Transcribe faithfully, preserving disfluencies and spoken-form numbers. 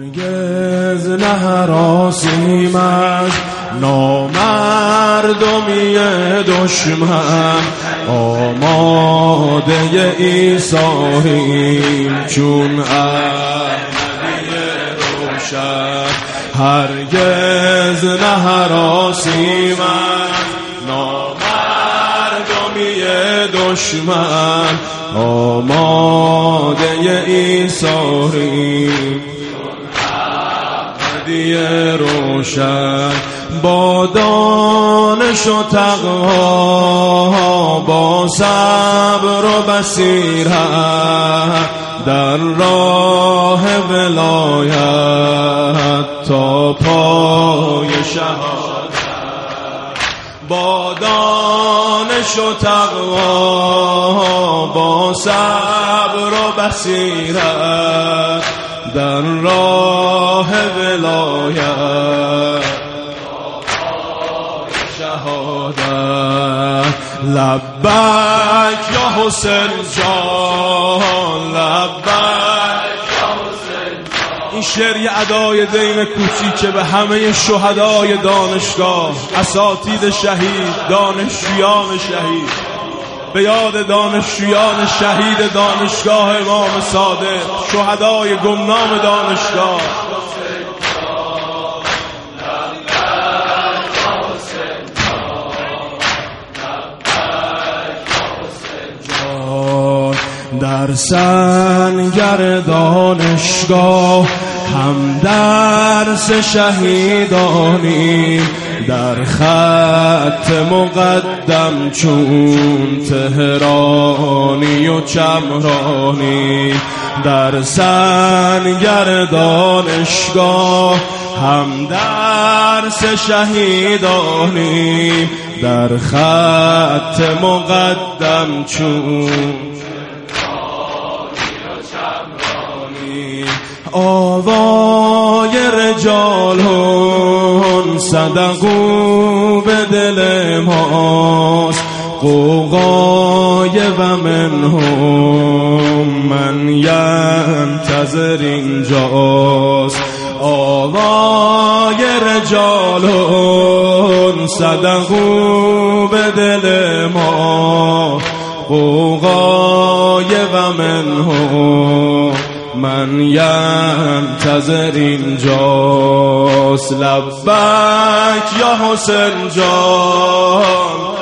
هرگز نهراسیم از نامردمی دشمن، آماده ایثاریم چون احمدی روشن. هرگز نهراسیم از نامردمی دشمن، آماده ایثاریم احمدی روشن. با دانش و تقوا، با صبر و بصیرت، در راه ولایت تا پای شهادت. با دانش و تقوا، با صبر و بصیرت، در راه ولایت شهادت. لبیک یا حسین جان، لبیک یا حسین جان. این شعر یه ادای دین کوچیکه به همه شهدای دانشگاه، اساتید شهید، دانشجویان شهید، به یاد دانشجویان شهید دانشگاه امام صادق، شهدای گمنام دانشگاه. در سنگر دانشگاه هم درس شهیدانی، در خط مقدم چون تهرانی و چمرانی. در سنگر دانشگاه هم درس شهیدانی، در خط مقدم چون آوای رجالون صدقو به دل ماست، قوقای و منهم من ینتظر اینجاست. آوای رجالون صدقو به دل ما، قوقای و منهم من ینتظر اینجاست. لبیک یا حسین جان،